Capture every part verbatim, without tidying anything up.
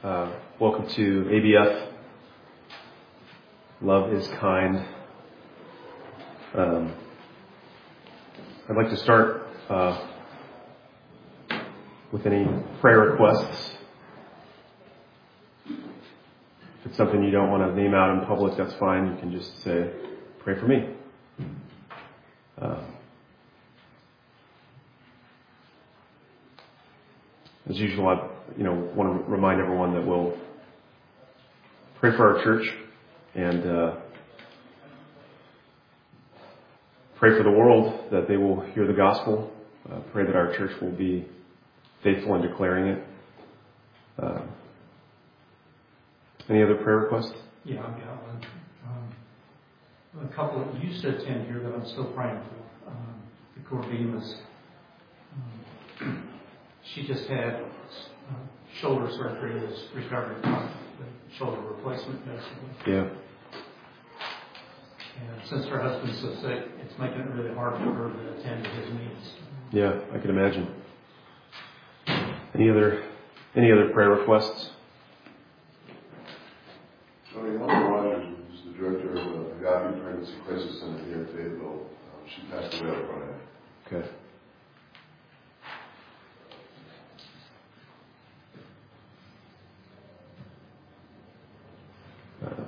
Uh, welcome to A B F. Love is kind. Um, I'd like to start uh, with any prayer requests. If it's something you don't want to name out in public, that's fine. You can just say, pray for me. Uh, as usual, I you know, want to remind everyone that we'll pray for our church and uh, pray for the world that they will hear the gospel. Uh, pray that our church will be faithful in declaring it. Uh, any other prayer requests? Yeah, I've got one. Um, a couple of, you said ten here that I'm still praying for. Um, the Cordemas. Um, she just had uh, shoulder surgery, is recovering from the shoulder replacement, basically. Yeah. And since her husband's so sick, it's making it really hard for her to attend to his needs. Yeah, I can imagine. Any other any other prayer requests? I mean, Helen Rogers is the director of the Agape Pregnancy Crisis Center here in Fayetteville. Um, she passed away on Friday. Okay. Uh,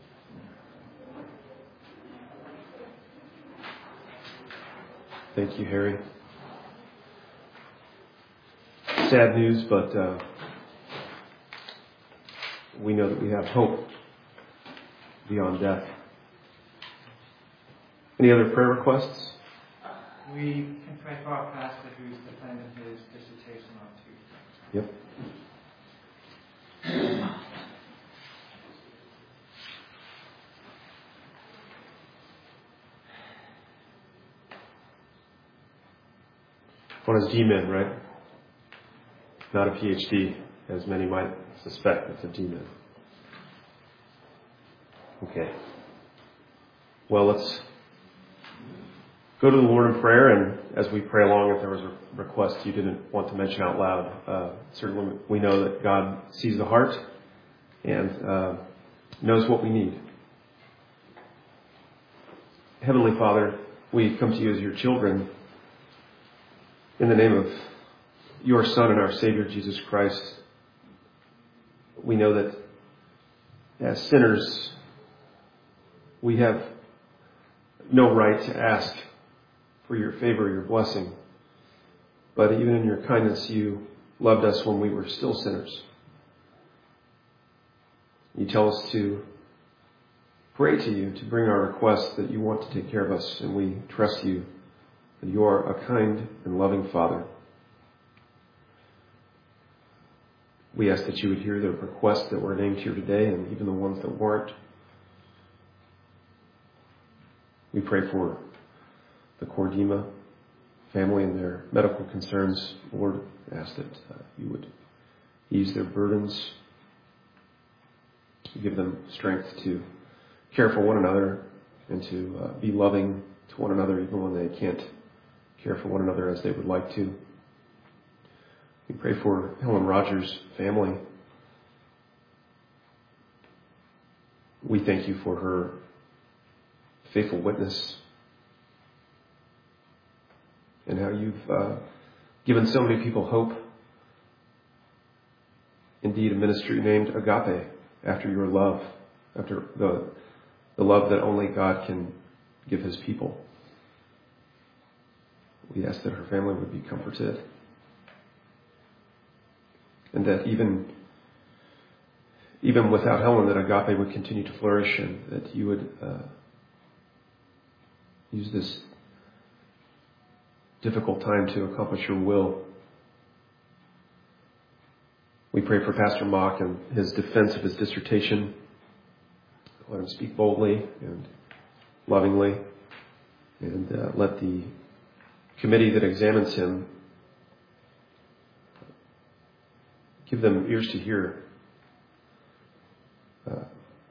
thank you, Harry. Sad news, but uh, we know that we have hope beyond death. Any other prayer requests? We can pray for our pastor who's defending his dissertation on Tuesday. Yep. One is G M I N, right? Not a P H D, as many might suspect. It's a G M I N. Okay. Well, let's go to the Lord in prayer, and as we pray along, if there was a request you didn't want to mention out loud, uh, certainly we know that God sees the heart and uh, knows what we need. Heavenly Father, we come to you as your children in the name of your Son and our Savior, Jesus Christ. We know that as sinners, we have no right to ask for your favor, your blessing. But even in your kindness, you loved us when we were still sinners. You tell us to pray to you, to bring our requests, that you want to take care of us, and we trust you that you are a kind and loving Father. We ask that you would hear the requests that were named here today, and even the ones that weren't. We pray for the Cordema family and their medical concerns. Lord, ask that uh, you would ease their burdens, give them strength to care for one another and to uh, be loving to one another even when they can't care for one another as they would like to. We pray for Helen Rogers' family. We thank you for her faithful witness and how you've uh, given so many people hope. Indeed, a ministry named Agape, after your love, after the, the love that only God can give his people. We ask that her family would be comforted, and that even even without Helen, that Agape would continue to flourish, and that you would uh, use this difficult time to accomplish your will. We pray for Pastor Mock and his defense of his dissertation. Let him speak boldly and lovingly, and uh, let the committee that examines him give them ears to hear. Uh,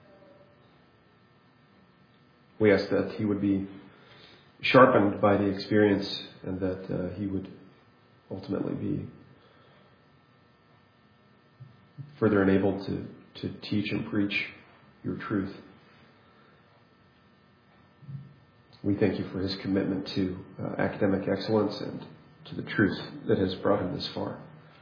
we ask that he would be sharpened by the experience, and that uh, he would ultimately be further enabled to, to teach and preach your truth. We thank you for his commitment to uh, academic excellence and to the truth that has brought him this far.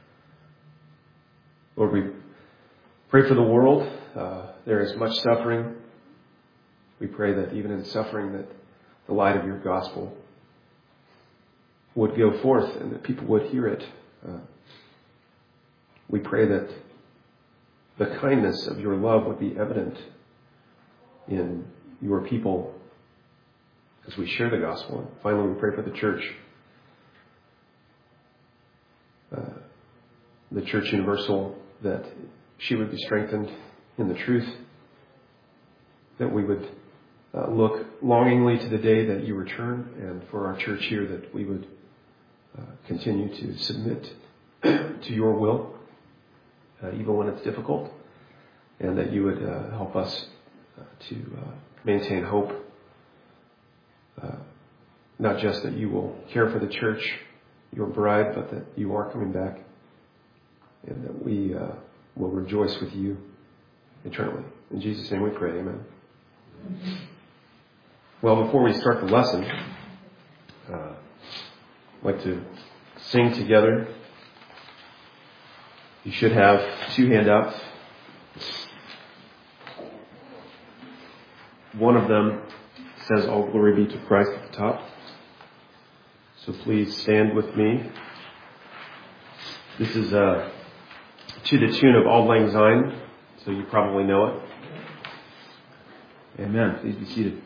Lord, we pray for the world. Uh, there is much suffering. We pray that even in suffering, that the light of your gospel would go forth and that people would hear it. Uh, we pray that the kindness of your love would be evident in your people as we share the gospel. And finally, we pray for the church, uh, the church universal, that she would be strengthened in the truth, that we would uh, look longingly to the day that you return, and for our church here, that we would uh, continue to submit to your will, uh, even when it's difficult, and that you would uh, help us uh, to uh, maintain hope. Uh, not just that you will care for the church, your bride, but that you are coming back, and that we uh, will rejoice with you eternally. In Jesus' name we pray, amen. Mm-hmm. Well, before we start the lesson, uh, I'd like to sing together. You should have two handouts. One of them says, "All glory be to Christ" at the top. So please stand with me. This is uh, to the tune of "Auld Lang Syne," so you probably know it. Amen. Please be seated.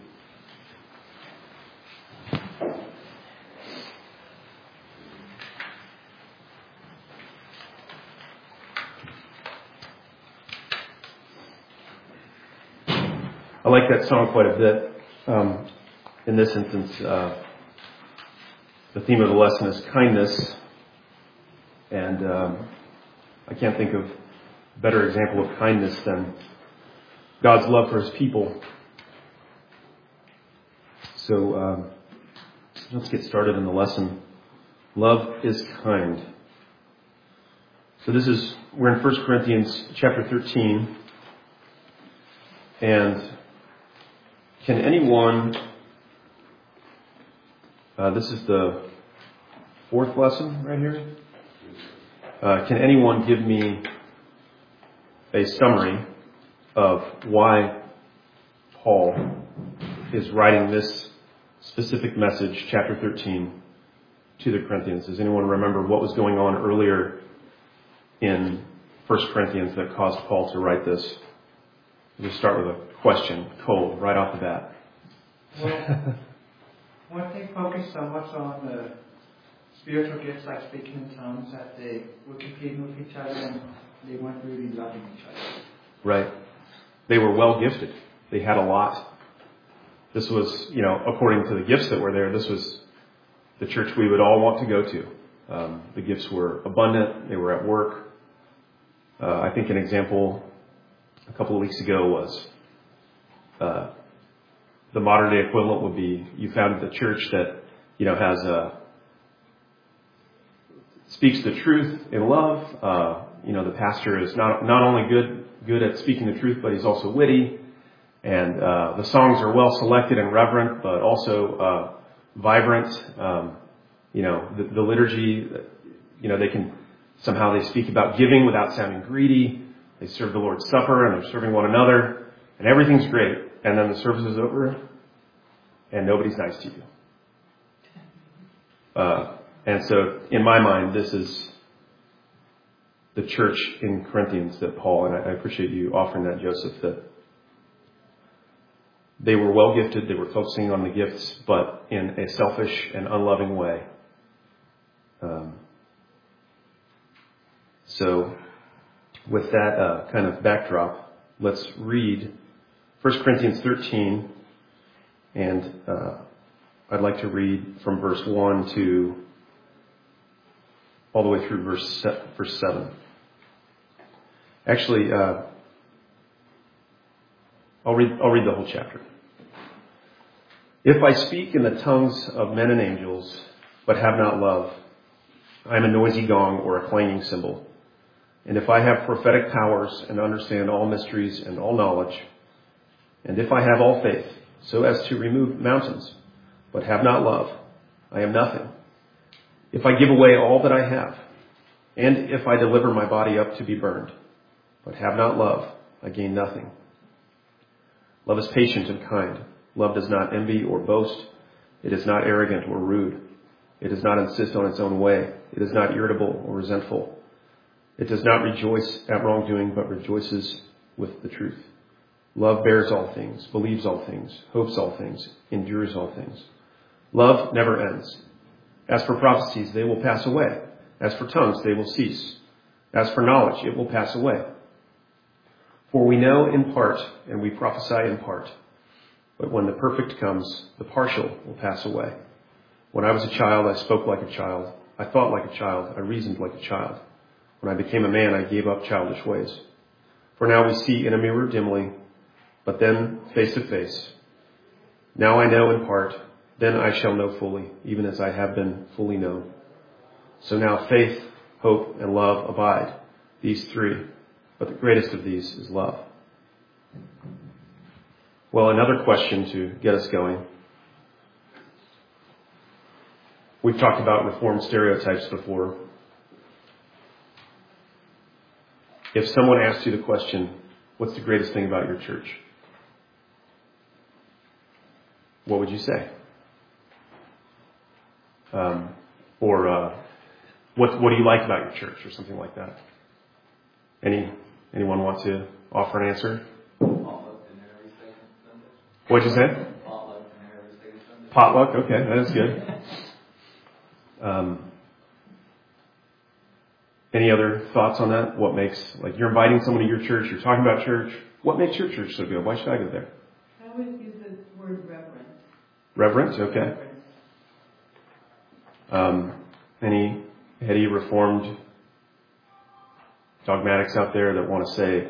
I like that song quite a bit. Um, in this instance, uh, the theme of the lesson is kindness, and um, I can't think of a better example of kindness than God's love for his people. So um, let's get started in the lesson. Love is kind. So this is, we're in First Corinthians chapter thirteen, and can anyone, uh, this is the fourth lesson right here. Uh, can anyone give me a summary of why Paul is writing this specific message, chapter thirteen, to the Corinthians? Does anyone remember what was going on earlier in First Corinthians that caused Paul to write this? We'll start with a question, cold, right off the bat. Well, weren't they focused so much on the spiritual gifts like speaking in tongues that they were competing with each other and they weren't really loving each other? Right. They were well gifted. They had a lot. This was, you know, according to the gifts that were there, this was the church we would all want to go to. Um, the gifts were abundant. They were at work. Uh, I think an example a couple of weeks ago was uh, the modern day equivalent would be you founded the church that, you know, has a speaks the truth in love. Uh, you know, the pastor is not not only good good at speaking the truth, but he's also witty, and uh, the songs are well selected and reverent, but also uh, vibrant. Um, you know, the, the liturgy, you know, they can somehow they speak about giving without sounding greedy. They serve the Lord's Supper and they're serving one another, and everything's great. And then the service is over, and nobody's nice to you. Uh, and so, in my mind, this is the church in Corinthians that Paul, and I, I appreciate you offering that, Joseph, that they were well gifted, they were focusing on the gifts, but in a selfish and unloving way. Um, so, with that uh, kind of backdrop, let's read First Corinthians thirteen, and uh, I'd like to read from verse one to all the way through verse se- verse seven. Actually, uh, I'll read I'll read the whole chapter. If I speak in the tongues of men and angels, but have not love, I am a noisy gong or a clanging cymbal. and if I have prophetic powers and understand all mysteries and all knowledge, and if I have all faith, so as to remove mountains, but have not love, I am nothing. If I give away all that I have, and if I deliver my body up to be burned, but have not love, I gain nothing. Love is patient and kind. Love does not envy or boast. It is not arrogant or rude. It does not insist on its own way. It is not irritable or resentful. It does not rejoice at wrongdoing, but rejoices with the truth. Love bears all things, believes all things, hopes all things, endures all things. Love never ends. As for prophecies, they will pass away. As for tongues, they will cease. As for knowledge, it will pass away. For we know in part, and we prophesy in part. But when the perfect comes, the partial will pass away. When I was a child, I spoke like a child. I thought like a child. I reasoned like a child. When I became a man, I gave up childish ways. For now we see in a mirror dimly, but then face to face. Now I know in part, then I shall know fully, even as I have been fully known. So now faith, hope, and love abide, these three, but the greatest of these is love. Well, another question to get us going. We've talked about Reformed stereotypes before. If someone asked you the question, what's the greatest thing about your church? What would you say? Um, or uh, what what do you like about your church, or something like that? Any anyone want to offer an answer? What'd you say? Potluck and every second Sunday. Potluck. Okay, that is good. Um, any other thoughts on that? What makes, like, you're inviting someone to your church, you're talking about church. What makes your church so good? Why should I go there? I always use the word reverent. Reverence, okay. Reverence. Um, any heady Reformed dogmatics out there that want to say,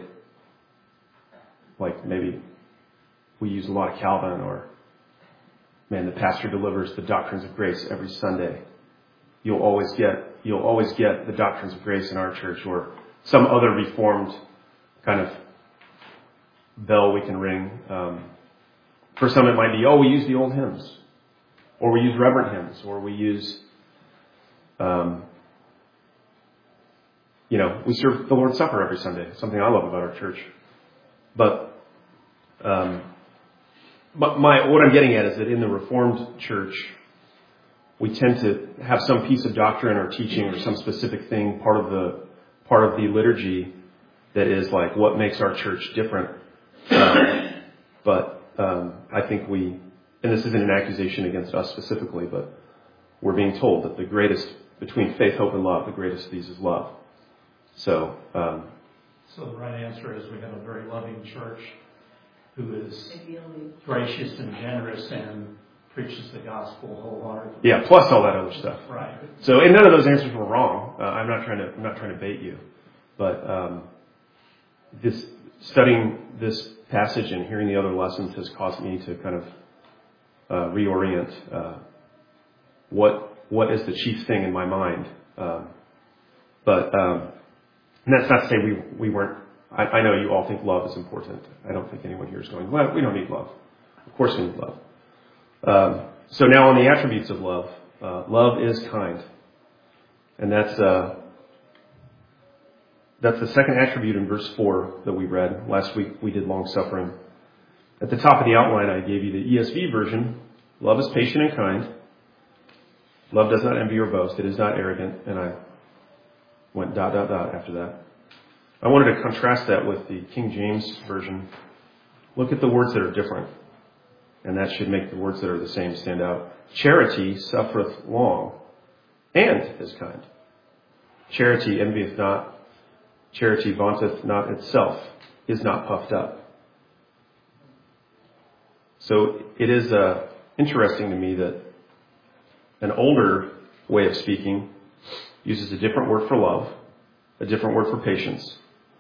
like, maybe we use a lot of Calvin, or, man, the pastor delivers the doctrines of grace every Sunday. You'll always get, you'll always get the doctrines of grace in our church, or some other Reformed kind of bell we can ring. Um, for some it might be, oh, we use the old hymns, or we use reverent hymns, or we use, um, you know, we serve the Lord's Supper every Sunday. Something I love about our church. But, um, but my what I'm getting at is that in the Reformed church, we tend to have some piece of doctrine or teaching or some specific thing, part of the part of the liturgy, that is like what makes our church different. Um, but um, I think we, and this isn't an accusation against us specifically, but we're being told that the greatest, between faith, hope, and love, the greatest of these is love. So, um, So the right answer is we have a very loving church who is Ideally. gracious and generous and preaches the gospel wholeheartedly. yeah, plus all that other stuff. Right. So, and none of those answers were wrong. Uh, I'm not trying to, I'm not trying to bait you, but um, this studying this passage and hearing the other lessons has caused me to kind of uh, reorient uh, what what is the chief thing in my mind. Um, but um, and that's not to say we we weren't. I, I know you all think love is important. I don't think anyone here is going, well, we don't need love. Of course we need love. Um, so now on the attributes of love, uh, love is kind, and that's uh, that's the second attribute in verse four that we read last week. We did long suffering. At the top of the outline, I gave you the E S V version. Love is patient and kind. Love does not envy or boast. It is not arrogant. And I went dot dot dot after that. I wanted to contrast that with the King James version. Look at the words that are different. And that should make the words that are the same stand out. Charity suffereth long, and is kind. Charity envieth not. Charity vaunteth not itself, is not puffed up. So it is uh, interesting to me that an older way of speaking uses a different word for love, a different word for patience,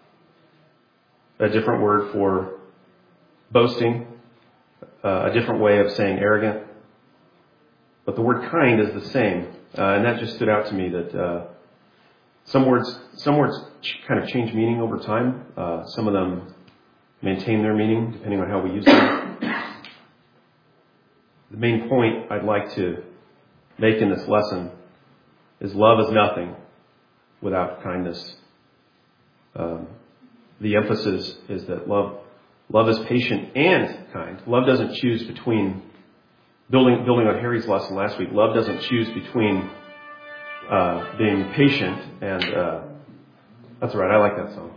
a different word for boasting, Uh, a different way of saying arrogant. But the word kind is the same. Uh, and that just stood out to me that uh, Some words, some words kind of change meaning over time. Uh, some of them maintain their meaning depending on how we use them. The main point I'd like to make in this lesson is love is nothing without kindness. Um, the emphasis is that love, love is patient and kind. Love doesn't choose between, building, building on Harry's lesson last week, love doesn't choose between uh, being patient and, uh, that's right, I like that song.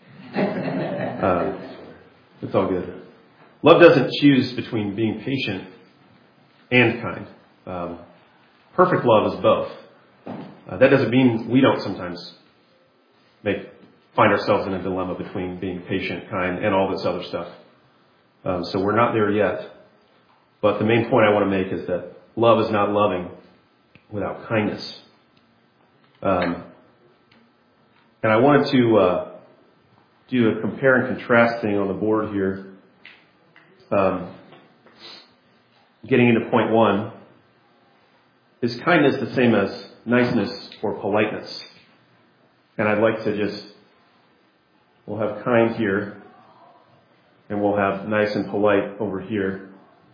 Uh, it's all good. Love doesn't choose between being patient and kind. Um, perfect love is both. Uh, that doesn't mean we don't sometimes make find ourselves in a dilemma between being patient, kind, and all this other stuff. Um, so we're not there yet. But the main point I want to make is that love is not loving without kindness. Um, and I wanted to uh, do a compare and contrast thing on the board here. Um, getting into point one, is kindness the same as niceness or politeness? And I'd like to just, we'll have kind here, and we'll have nice and polite over here.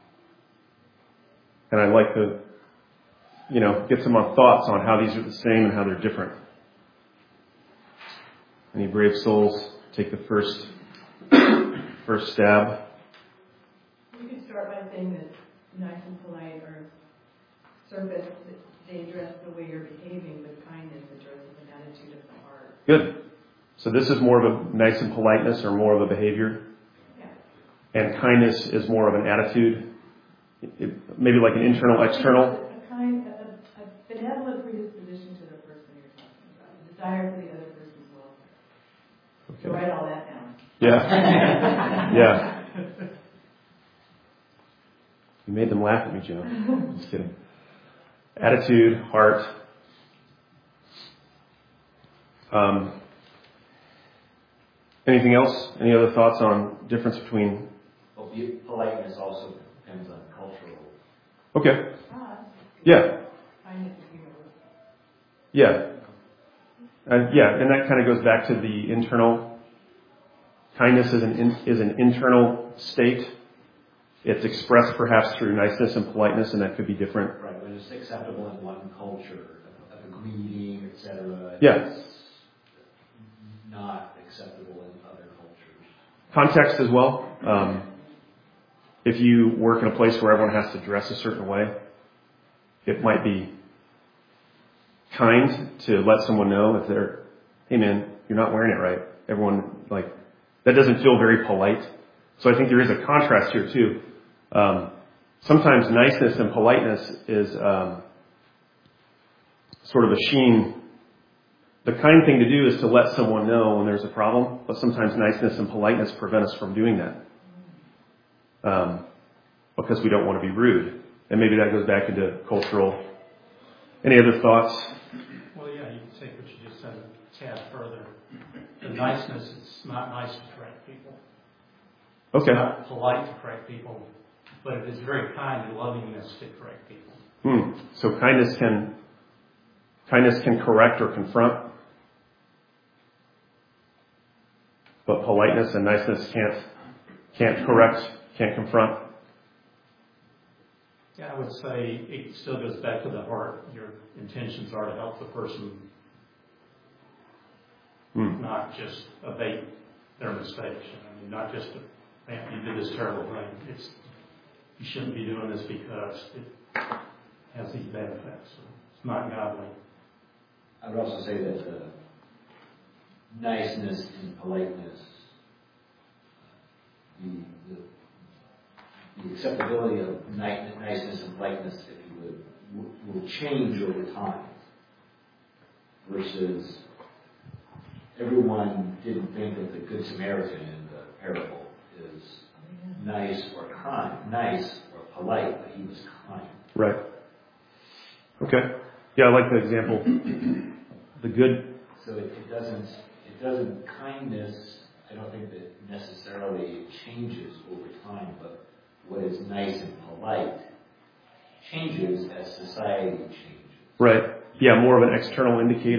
And I'd like to, you know, get some thoughts on how these are the same and how they're different. Any brave souls take the first, first stab? You could start by saying that nice and polite are surface, they address the way you're behaving, but kindness addresses an attitude of the heart. Good. So this is more of a nice and politeness or more of a behavior? Yeah. And kindness is more of an attitude? It, it, maybe like an internal, external? A kind, a, a benevolent predisposition to the person you're talking about. A desire for the other person's welfare. Okay. So write all that down. Yeah. Yeah. You made them laugh at me, Joe. Just kidding. Attitude, heart. Um, anything else? Any other thoughts on difference between? Well, be- politeness also depends on cultural. Okay. Ah, Yeah. kindness is universal. Yeah. Uh, yeah, and that kind of goes back to the internal. Kindness is an in, is an internal state. It's expressed perhaps through niceness and politeness, and that could be different. Right, but it's acceptable in one culture, of a greeting, et cetera. Yeah. It's not acceptable in other cultures. Context as well. Um, if you work in a place where everyone has to dress a certain way, it might be kind to let someone know if they're, hey man, you're not wearing it right. Everyone, like, that doesn't feel very polite. So I think there is a contrast here too. Um, sometimes niceness and politeness is um, sort of a sheen. The kind thing to do is to let someone know when there's a problem, but sometimes niceness and politeness prevent us from doing that um, because we don't want to be rude. And maybe that goes back into cultural. Any other thoughts? Well, yeah, you can take what you just said a tad further. The niceness, it's not nice to correct people. Okay. It's not polite to correct people, but it is very kind and lovingness to correct people. Hmm. So kindness can kindness can correct or confront, but politeness and niceness can't can't correct, can't confront. Yeah, I would say it still goes back to the heart. Your intentions are to help the person, Hmm. not just abate their mistakes. I mean, not just, to, man, you did this terrible thing. It's, you shouldn't be doing this because it has these bad effects. So it's not godly. I would also say that uh, niceness and politeness, the, the, the acceptability of ni- niceness and politeness, if you would, will, will change over time. Versus everyone didn't think of the Good Samaritan in the parable as nice or kind, nice or polite, but he was kind. Right. Okay. Yeah, I like the example. The good. So it, it doesn't, it doesn't, kindness, I don't think that necessarily changes over time, but what is nice and polite changes as society changes. Right. Yeah, more of an external indicator.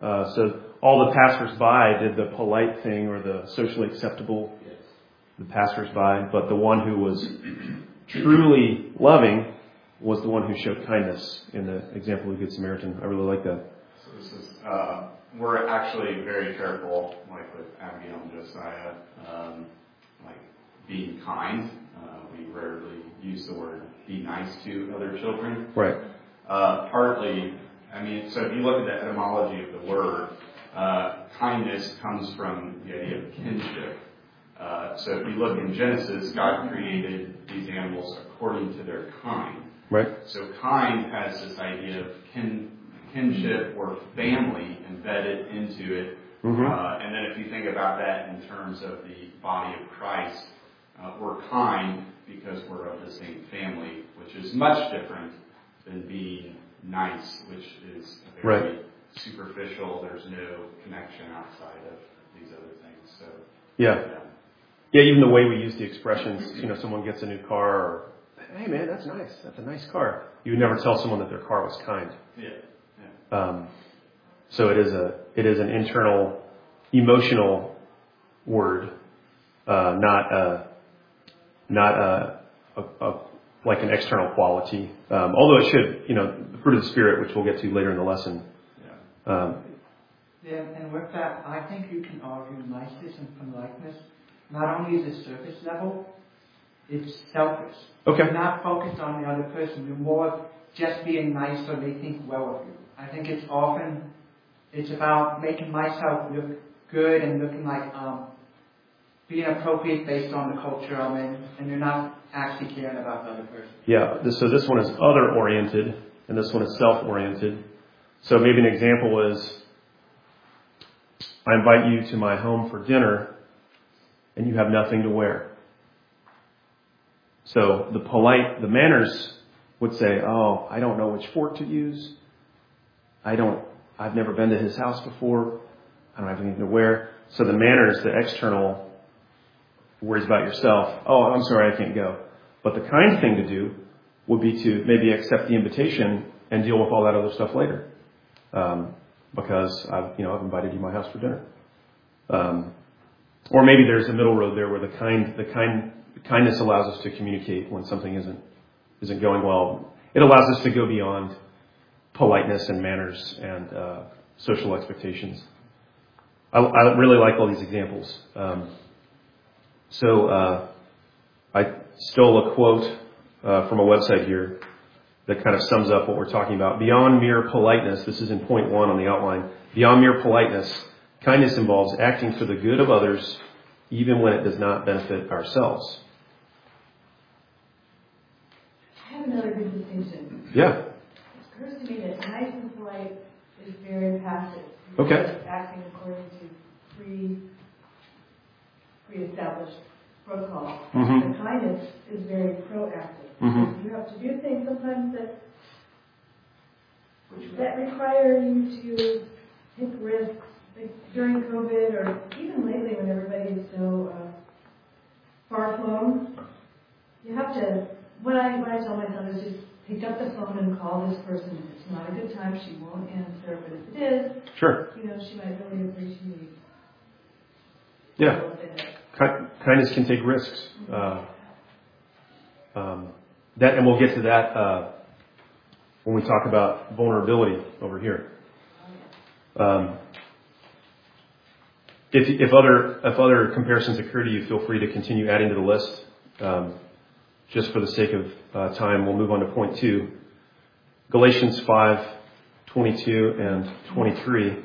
Uh, so all the passersby did the polite thing or the socially acceptable, Yes. the passersby, but the one who was truly loving was the one who showed kindness in the example of the Good Samaritan. I really like that. So this is, uh, we're actually very careful, like with Abigail and Josiah, um, like being kind. Uh, we rarely use the word be nice to other children. Right. Uh, partly, I mean, so if you look at the etymology of the word, uh, kindness comes from the idea of kinship. Uh, so if you look in Genesis, God created these animals according to their kind. Right. So kind has this idea of kin, kinship or family embedded into it. Mm-hmm. Uh, and then if you think about that in terms of the body of Christ, uh, we're kind because we're of the same family, which is much different than being nice, which is a very right. superficial. There's no connection outside of these other things. So Yeah. yeah. Yeah, even the way we use the expressions, you know, someone gets a new car or, hey man, that's nice. That's a nice car. You would never tell someone that their car was kind. Yeah. yeah. Um, so it is a it is an internal, emotional word, uh, not a, not a, a, a like an external quality. Um, although it should, you know, the fruit of the Spirit, which we'll get to later in the lesson. Yeah. Um, Yeah, and with that, I think you can argue niceness and politeness. Not only is it surface level, it's selfish. Okay. You're not focused on the other person. You're more just being nice so they think well of you. I think it's often, it's about making myself look good and looking like um, being appropriate based on the culture I'm in, and you're not actually caring about the other person. Yeah, this, so this one is other-oriented, and this one is self-oriented. So maybe an example is, I invite you to my home for dinner, and you have nothing to wear. So the polite, the manners would say, oh, I don't know which fork to use. I don't, I've never been to his house before. I don't have anything to wear. So the manners, the external, worries about yourself. Oh, I'm sorry, I can't go. But the kind thing to do would be to maybe accept the invitation and deal with all that other stuff later. Um, because I've, you know, I've invited you to my house for dinner. Um, or maybe there's a middle road there where the kind, the kind, the kindness allows us to communicate when something isn't, isn't going well. It allows us to go beyond politeness and manners and uh, social expectations. I, I really like all these examples. Um, so uh, I stole a quote uh, from a website here that kind of sums up what we're talking about. Beyond mere politeness, this is in point one on the outline, beyond mere politeness, kindness involves acting for the good of others, even when it does not benefit ourselves. I have another good distinction. Yeah. It occurs to me that nice and polite is very passive. Okay. It's acting according to pre, pre-established protocol. Mm-hmm. The kindness is very proactive. Mm-hmm. You have to do things sometimes that that require you to take risks. Like during COVID, or even lately when everybody is so uh, far flown, you have to. What I what I tell myself is just pick up the phone and call this person. If it's not a good time, she won't answer. But if it is, Sure. you know, she might really appreciate. Yeah. a little bit. Ki- kindness can take risks. Uh, um, that, and we'll get to that uh, when we talk about vulnerability over here. Um, if, if other if other comparisons occur to you, feel free to continue adding to the list. Um, just for the sake of uh, time, we'll move on to point two. Galatians five, twenty-two and twenty-three. Does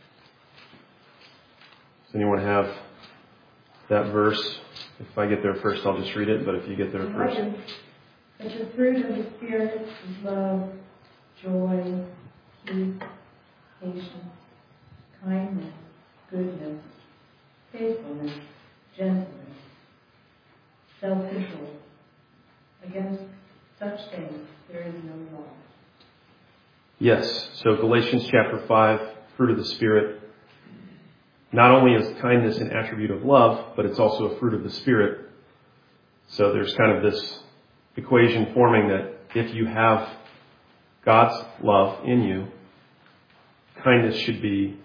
anyone have that verse? If I get there first, I'll just read it, but if you get there first. But the fruit of the Spirit is love, joy, peace, patience, kindness, goodness, faithfulness, gentleness, self-control. Against such things there is no law. Yes. So Galatians chapter five, fruit of the Spirit. Not only is kindness an attribute of love, but it's also a fruit of the Spirit. So there's kind of this equation forming that if you have God's love in you, kindness should be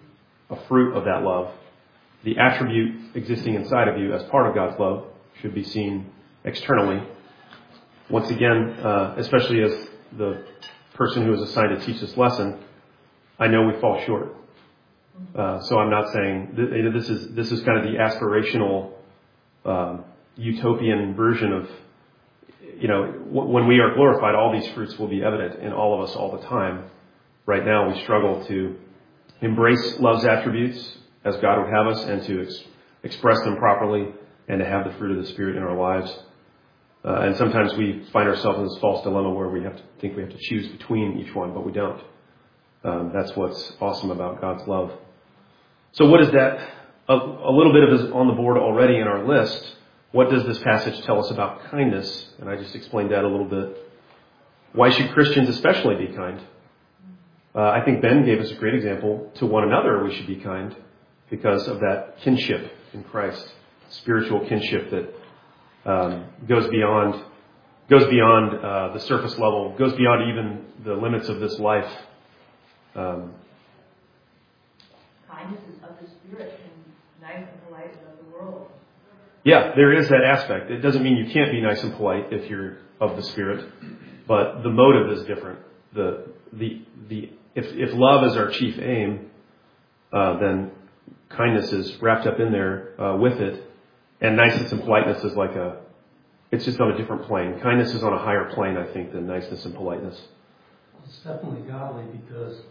a fruit of that love. The attribute existing inside of you as part of God's love should be seen externally. Once again, uh, especially as the person who is assigned to teach this lesson, I know we fall short. Uh, so I'm not saying th- this is this is kind of the aspirational, uh, utopian version of, you know, w- when we are glorified, all these fruits will be evident in all of us all the time. Right now, we struggle to embrace love's attributes as God would have us, and to ex- express them properly, and to have the fruit of the Spirit in our lives. Uh, and sometimes we find ourselves in this false dilemma where we have to think we have to choose between each one, but we don't. Um, that's what's awesome about God's love. So what is that? A, a little bit of is on the board already in our list. What does this passage tell us about kindness? And I just explained that a little bit. Why should Christians especially be kind? Uh, I think Ben gave us a great example. To one another we should be kind because of that kinship in Christ, spiritual kinship that um, goes beyond goes beyond uh, the surface level, goes beyond even the limits of this life. Um, Kindness is of the Spirit and nice and polite is of the world. Yeah, there is that aspect. It doesn't mean you can't be nice and polite if you're of the Spirit, but the motive is different. The the the if if love is our chief aim, uh, then kindness is wrapped up in there uh, with it, and niceness and politeness is like a it's just on a different plane. Kindness is on a higher plane, I think, than niceness and politeness. It's definitely godly because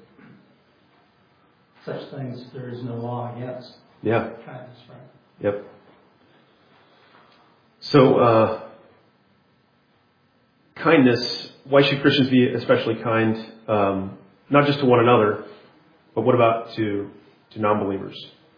such things there is no law against. Yeah. Kindness, right? Yep. So, uh, kindness, why should Christians be especially kind? Um, not just to one another, but what about to, to non-believers?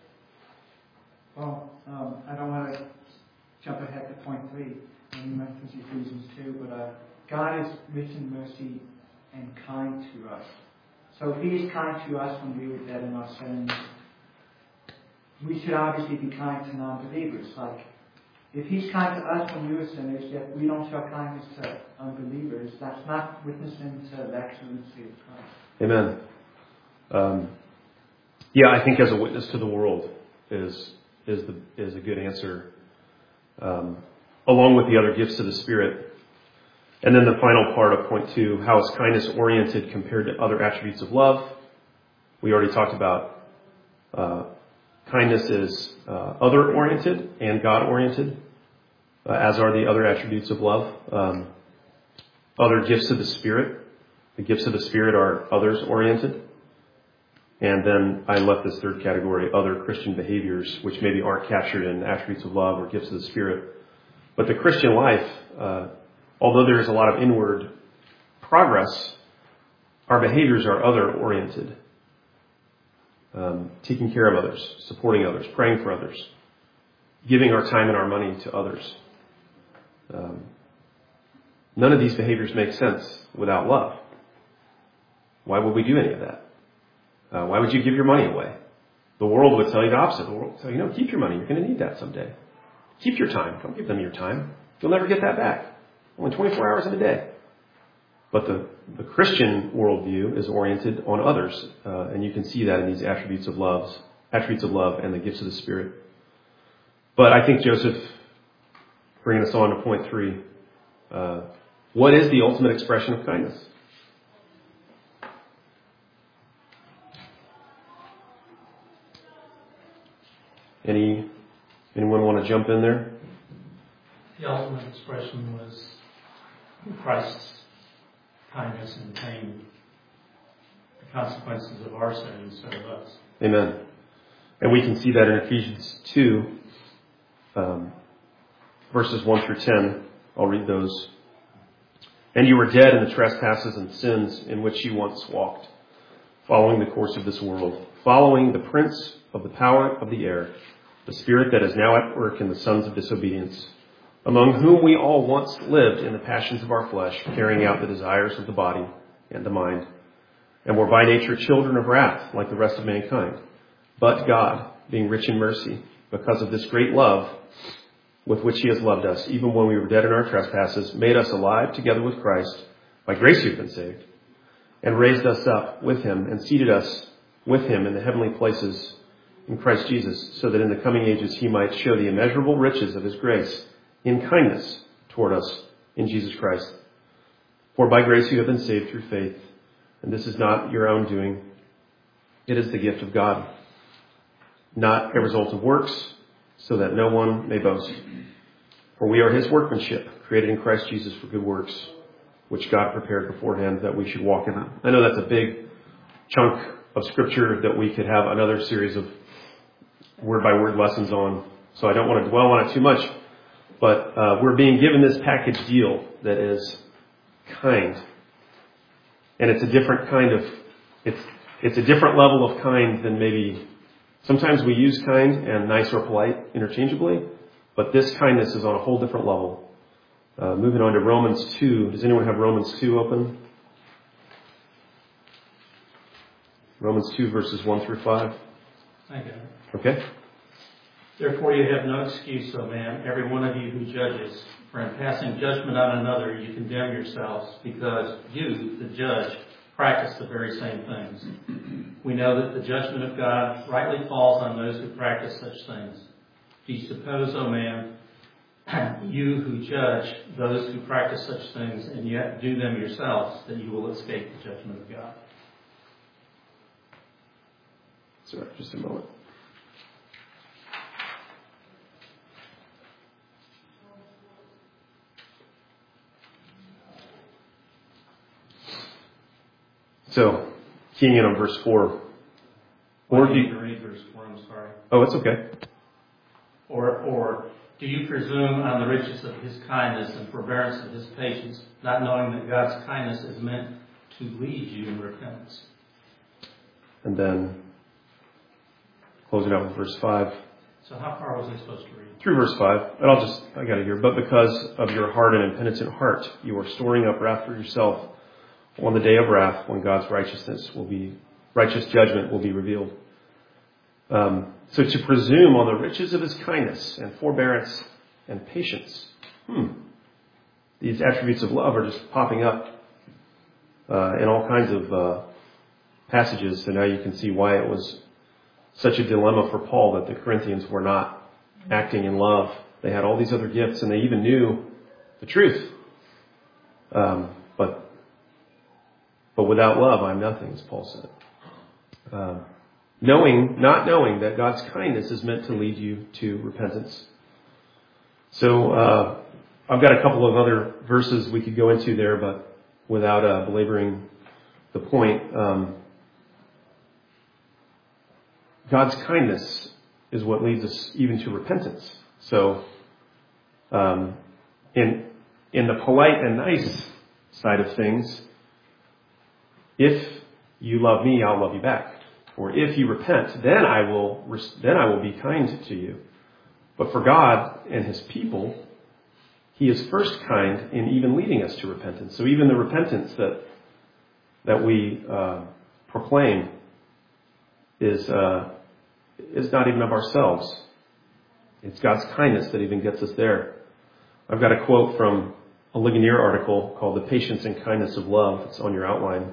Well, um, I don't want to jump ahead to point three, in reference to Ephesians two, but uh, God is rich in mercy and kind to us. So if He is kind to us when we were dead in our sins, we should obviously be kind to non-believers. Like, if He's kind to us when we were sinners, yet we don't show kindness to unbelievers, that's not witnessing to the excellency of Christ. Amen. Um, yeah, I think as a witness to the world is is the is a good answer, um, along with the other gifts of the Spirit. And then the final part of point two, how is kindness oriented compared to other attributes of love? We already talked about uh, kindness is uh, other-oriented and God-oriented, uh, as are the other attributes of love. Um, other gifts of the Spirit. The gifts of the Spirit are others-oriented. And then I left this third category, other Christian behaviors, which maybe aren't captured in attributes of love or gifts of the Spirit. But the Christian life, uh, although there is a lot of inward progress, our behaviors are other-oriented. Um, taking care of others, supporting others, praying for others, giving our time and our money to others. Um, none of these behaviors make sense without love. Why would we do any of that? Uh, why would you give your money away? The world would tell you the opposite. The world would tell you, no, keep your money. You're going to need that someday. Keep your time. Don't give them your time. You'll never get that back. Only twenty-four hours in a day. But the, the Christian worldview is oriented on others, uh, and you can see that in these attributes of love, attributes of love, and the gifts of the Spirit. But I think Joseph, bringing us on to point three, uh, what is the ultimate expression of kindness? Any anyone want to jump in there? The ultimate expression was Christ's kindness and paying the consequences of our sin instead of us. Amen. And we can see that in Ephesians two, um, verses one through ten. I'll read those. And you were dead in the trespasses and sins in which you once walked, following the course of this world, following the prince of the power of the air, the spirit that is now at work in the sons of disobedience, among whom we all once lived in the passions of our flesh, carrying out the desires of the body and the mind, and were by nature children of wrath, like the rest of mankind. But God, being rich in mercy, because of this great love with which He has loved us, even when we were dead in our trespasses, made us alive together with Christ. By grace you've been saved, and raised us up with Him, and seated us with Him in the heavenly places in Christ Jesus, so that in the coming ages he might show the immeasurable riches of his grace in kindness toward us in Jesus Christ. For by grace you have been saved through faith, and this is not your own doing. It is the gift of God, not a result of works, so that no one may boast. For we are his workmanship, created in Christ Jesus for good works, which God prepared beforehand that we should walk in them. I know that's a big chunk of scripture that we could have another series of word-by-word lessons on, so I don't want to dwell on it too much. But uh, we're being given this package deal that is kind. And it's a different kind of, it's it's a different level of kind than maybe, sometimes we use kind and nice or polite interchangeably, but this kindness is on a whole different level. Uh, moving on to Romans two. Does anyone have Romans two open? Romans two verses one through five. I got it. Okay. Therefore you have no excuse, O man, every one of you who judges. For in passing judgment on another, you condemn yourselves, because you, the judge, practice the very same things. We know that the judgment of God rightly falls on those who practice such things. Do you suppose, O man, you who judge those who practice such things, and yet do them yourselves, that you will escape the judgment of God? Sorry, just a moment. So, keying in on verse four. Or do you read verse four? I'm sorry. Oh, it's okay. Or, or do you presume on the riches of his kindness and forbearance of his patience, not knowing that God's kindness is meant to lead you in repentance? And then, closing out with verse five. So how far was I supposed to read? Through verse five. And I'll just, I got it here. But because of your hard and impenitent heart, you are storing up wrath for yourself on the day of wrath, when God's righteousness will be, righteous judgment will be revealed. Um, so to presume on the riches of his kindness and forbearance and patience. Hmm. These attributes of love are just popping up uh, in all kinds of uh, passages. So now you can see why it was such a dilemma for Paul that the Corinthians were not acting in love. They had all these other gifts and they even knew the truth. Um, but But without love, I'm nothing, as Paul said. Um, knowing, not knowing that God's kindness is meant to lead you to repentance. So uh, I've got a couple of other verses we could go into there, but without uh, belaboring the point, um, God's kindness is what leads us even to repentance. So um, in in the polite and nice side of things, if you love me, I'll love you back. Or if you repent, then I will then I will be kind to you. But for God and his people, he is first kind in even leading us to repentance. So even the repentance that that we uh, proclaim is uh, is not even of ourselves. It's God's kindness that even gets us there. I've got a quote from a Ligonier article called "The Patience and Kindness of Love." It's on your outline.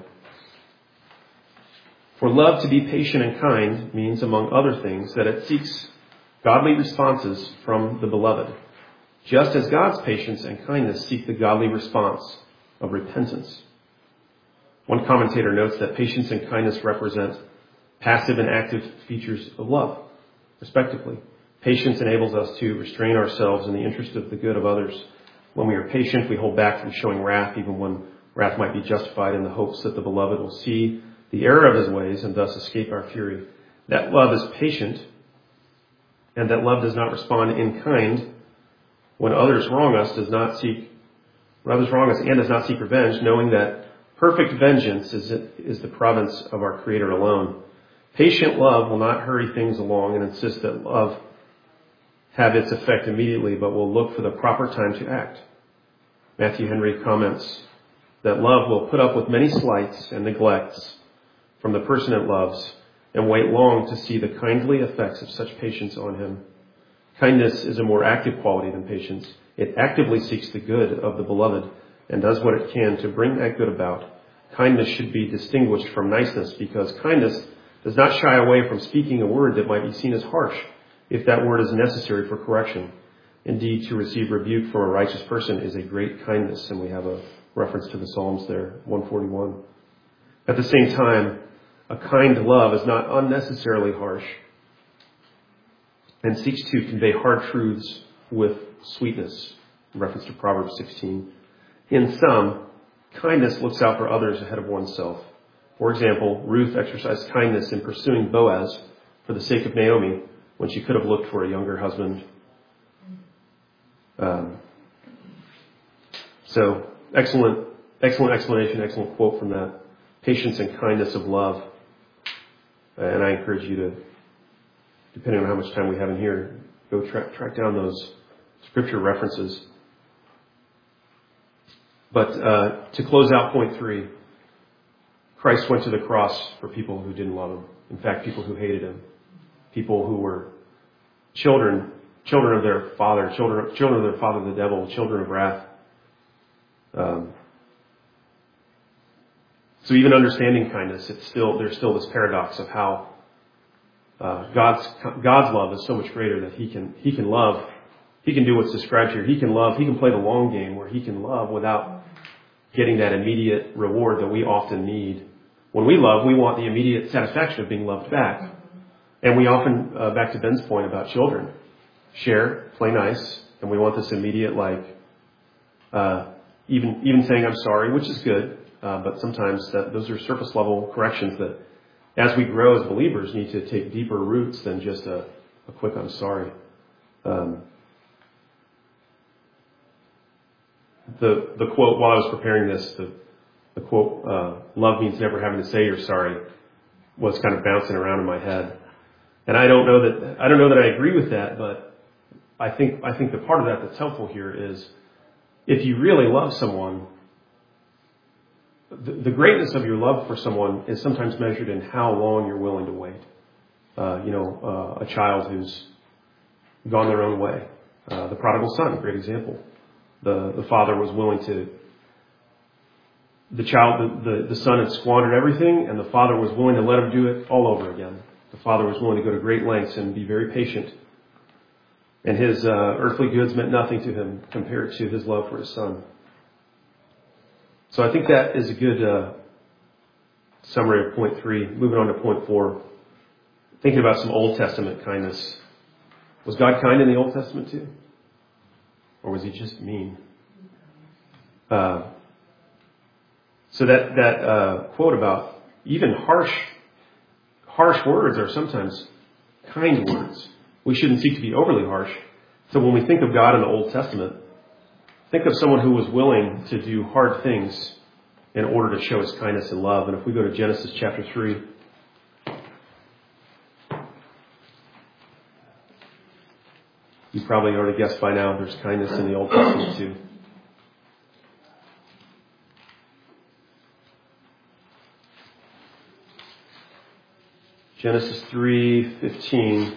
For love to be patient and kind means, among other things, that it seeks godly responses from the beloved, just as God's patience and kindness seek the godly response of repentance. One commentator notes that patience and kindness represent passive and active features of love, respectively. Patience enables us to restrain ourselves in the interest of the good of others. When we are patient, we hold back from showing wrath, even when wrath might be justified, in the hopes that the beloved will see the error of his ways and thus escape our fury. That love is patient, and that love does not respond in kind when others wrong us, does not seek, when others wrong us and does not seek revenge, knowing that perfect vengeance is, is the province of our Creator alone. Patient love will not hurry things along and insist that love have its effect immediately, but will look for the proper time to act. Matthew Henry comments that love will put up with many slights and neglects from the person it loves, and wait long to see the kindly effects of such patience on him. Kindness is a more active quality than patience. It actively seeks the good of the beloved and does what it can to bring that good about. Kindness should be distinguished from niceness, because kindness does not shy away from speaking a word that might be seen as harsh, if that word is necessary for correction. Indeed, to receive rebuke from a righteous person is a great kindness. And we have a reference to the Psalms there, one forty-one. At the same time, a kind love is not unnecessarily harsh and seeks to convey hard truths with sweetness, in reference to Proverbs sixteen. In sum, kindness looks out for others ahead of oneself. For example, Ruth exercised kindness in pursuing Boaz for the sake of Naomi when she could have looked for a younger husband. Um, so, excellent, excellent explanation, excellent quote from that. Patience and kindness of love. And I encourage you to, depending on how much time we have in here, go track, track down those scripture references. But uh, to close out point three, Christ went to the cross for people who didn't love him. In fact, people who hated him. People who were children, children of their father, children, children of their father the devil, children of wrath. Um, so even understanding kindness, it's still there's still this paradox of how uh, God's God's love is so much greater that He can He can love, He can do what's described here. He can love, He can play the long game where He can love without getting that immediate reward that we often need. When we love, we want the immediate satisfaction of being loved back. And we often, uh, back to Ben's point about children, share, play nice, and we want this immediate, like, uh, even even saying I'm sorry, which is good, uh, but sometimes that those are surface level corrections that, as we grow as believers, need to take deeper roots than just a, a quick I'm sorry. Um, the the quote while I was preparing this, the the quote, uh, "Love means never having to say you're sorry," was kind of bouncing around in my head. And I don't know that I don't know that I agree with that, but I think I think the part of that that's helpful here is if you really love someone, the, the greatness of your love for someone is sometimes measured in how long you're willing to wait. Uh, you know, uh, a child who's gone their own way. Uh, the prodigal son, a great example. The the father was willing to. The child, the, the, the son had squandered everything, and the father was willing to let him do it all over again. The father was willing to go to great lengths and be very patient. And his uh, earthly goods meant nothing to him compared to his love for his son. So I think that is a good uh, summary of point three. Moving on to point four. Thinking about some Old Testament kindness. Was God kind in the Old Testament too? Or was He just mean? Uh, so that, that uh, quote about even harsh Harsh words are sometimes kind words. We shouldn't seek to be overly harsh. So when we think of God in the Old Testament, think of someone who was willing to do hard things in order to show His kindness and love. And if we go to Genesis chapter three, you probably already guessed by now there's kindness in the Old Testament too. Genesis three fifteen.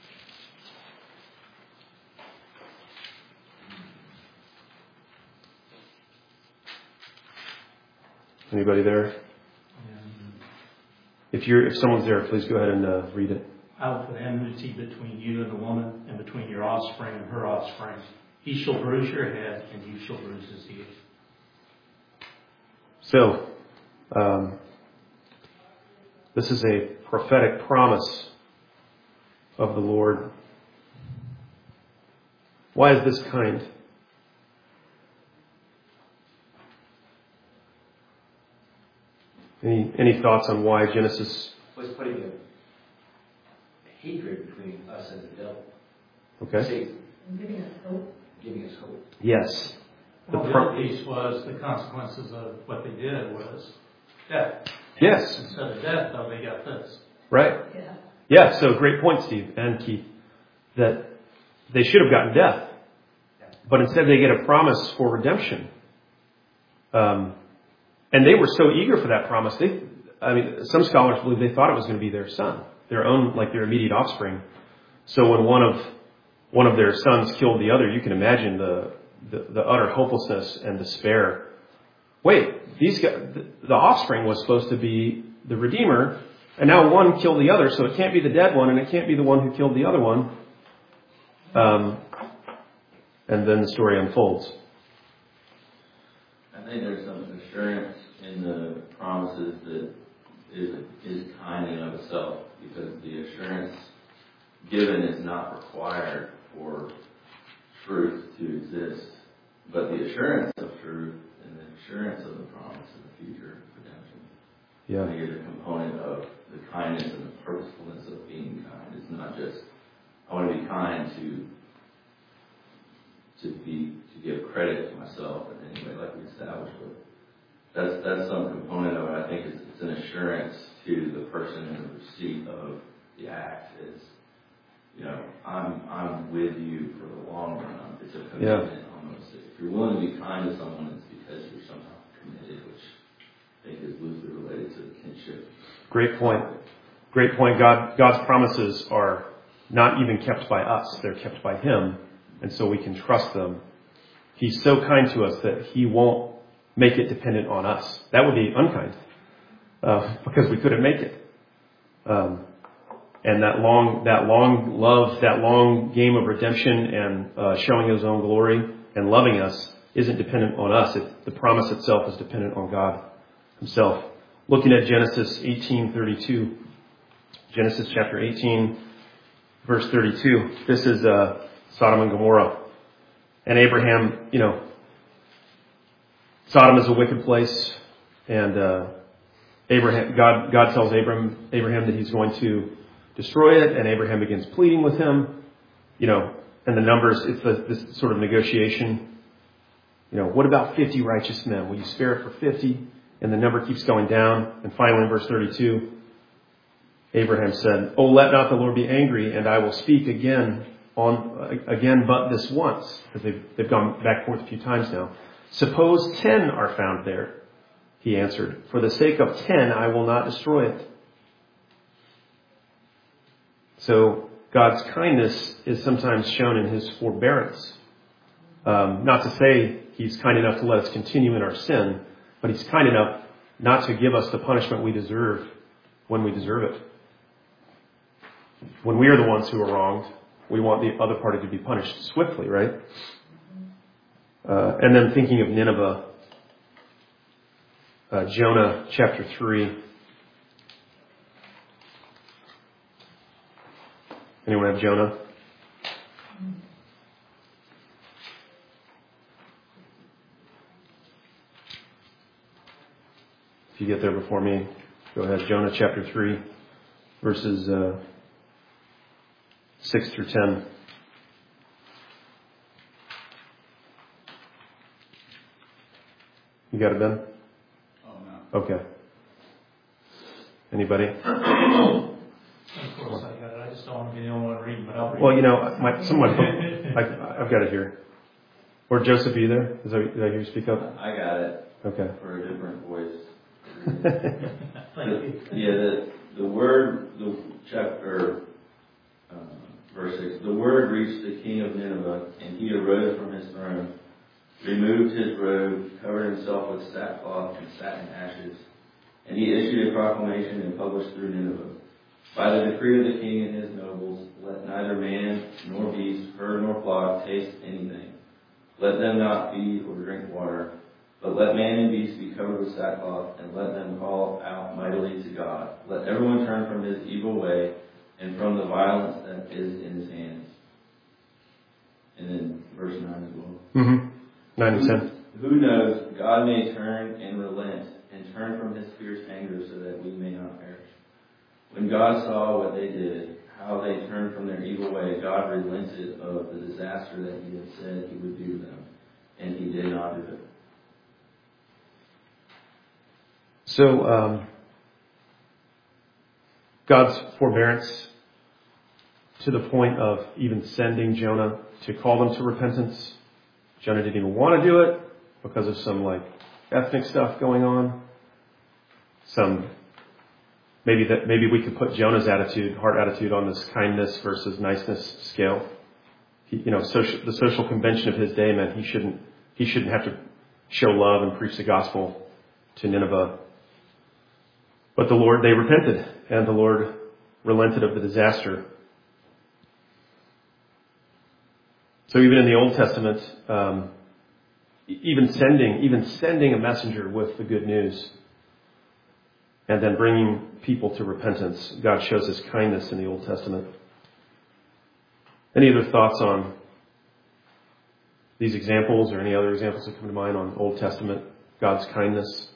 Anybody there? If you're, if someone's there, please go ahead and uh, read it. I will put enmity between you and the woman, and between your offspring and her offspring. He shall bruise your head, and you shall bruise his heel. So, um, this is a prophetic promise of the Lord. Why is this kind? Any any thoughts on why Genesis was putting a hatred between us and the devil. Okay. Satan. And giving us hope. Giving us hope. Yes. Well, The the pro- other piece was the consequences of what they did was death. Yes. Instead of death, though, they got this. Right. Yeah. Yeah, so great point, Steve and Keith, that they should have gotten death, but instead they get a promise for redemption. Um, and they were so eager for that promise. They, I mean, some scholars believe they thought it was going to be their son, their own, like their immediate offspring. So when one of one of their sons killed the other, you can imagine the the, the utter hopelessness and despair. Wait, these guys, the, the offspring was supposed to be the Redeemer. And now one killed the other, so it can't be the dead one, and it can't be the one who killed the other one. Um, and then the story unfolds. I think there's some assurance in the promises that is, is kind in of itself, because the assurance given is not required for truth to exist. But the assurance of truth and the assurance of the promise of the future redemption, Yeah. I think is a component of the kindness and the purposefulness of being kind. It's not just, I want to be kind to to be to give credit to myself in any way, like we established. But that's that's some component of it. I think it's, it's an assurance to the person in the receipt of the act. It's, you know, I'm I'm with you for the long run. It's a commitment. Yeah. Almost. If you're willing to be kind to someone, it's because you're somehow committed, which I think is loosely related to the kinship. Great point. Great point. God, God's promises are not even kept by us. They're kept by Him. And so we can trust them. He's so kind to us that He won't make it dependent on us. That would be unkind. Uh, because we couldn't make it. Um, and that long, that long love, that long game of redemption and uh, showing His own glory and loving us isn't dependent on us. It, the promise itself is dependent on God Himself. Looking at Genesis eighteen thirty-two, Genesis chapter eighteen, verse thirty-two. This is uh, Sodom and Gomorrah. And Abraham, you know, Sodom is a wicked place, and uh, Abraham, God, God tells Abraham, Abraham that He's going to destroy it, and Abraham begins pleading with Him, you know, and the numbers. It's a, this sort of negotiation. You know, what about fifty righteous men? Will you spare it for fifty? And the number keeps going down. And finally, in verse thirty-two, Abraham said, "Oh, let not the Lord be angry, and I will speak again on again, but this once," because they've they've gone back and forth a few times now. "Suppose ten are found there," he answered. "For the sake of ten, I will not destroy it." So God's kindness is sometimes shown in His forbearance. Um, not to say He's kind enough to let us continue in our sin, but He's kind enough not to give us the punishment we deserve when we deserve it. When we are the ones who are wronged, we want the other party to be punished swiftly, right? Uh, and then thinking of Nineveh, uh, Jonah chapter three. Anyone have Jonah? If you get there before me, go ahead. Jonah chapter three, verses uh, six through ten. You got it, Ben? Oh, no. Okay. Anybody? Of course I got it. I just don't want to be the only one reading, but I'll read. Well, you know, my, someone, I, I've got it here. Or Joseph, are you there? Is that, did I hear you speak up? I got it. Okay. For a different voice. Thank you. Yeah, the the word, the chapter, uh, verse six. The word reached the king of Nineveh, and he arose from his throne, removed his robe, covered himself with sackcloth and sat in ashes, and he issued a proclamation and published through Nineveh. By the decree of the king and his nobles, let neither man nor beast, herd nor flock taste anything. Let them not feed or drink water. But let man and beast be covered with sackcloth, and let them call out mightily to God. Let everyone turn from his evil way and from the violence that is in his hands. And then verse nine as well. Mm-hmm. nine and ten. Who knows, God may turn and relent and turn from His fierce anger so that we may not perish. When God saw what they did, how they turned from their evil way, God relented of the disaster that He had said He would do to them, and He did not do it. So, um, God's forbearance to the point of even sending Jonah to call them to repentance. Jonah didn't even want to do it because of some like ethnic stuff going on. Some maybe that maybe we could put Jonah's attitude, heart attitude, on this kindness versus niceness scale. He, you know, social, the social convention of his day meant he shouldn't he shouldn't have to show love and preach the gospel to Nineveh. But the Lord, they repented, and the Lord relented of the disaster. So even in the Old Testament, um, even sending, even sending a messenger with the good news, and then bringing people to repentance, God shows His kindness in the Old Testament. Any other thoughts on these examples, or any other examples that come to mind on Old Testament God's kindness?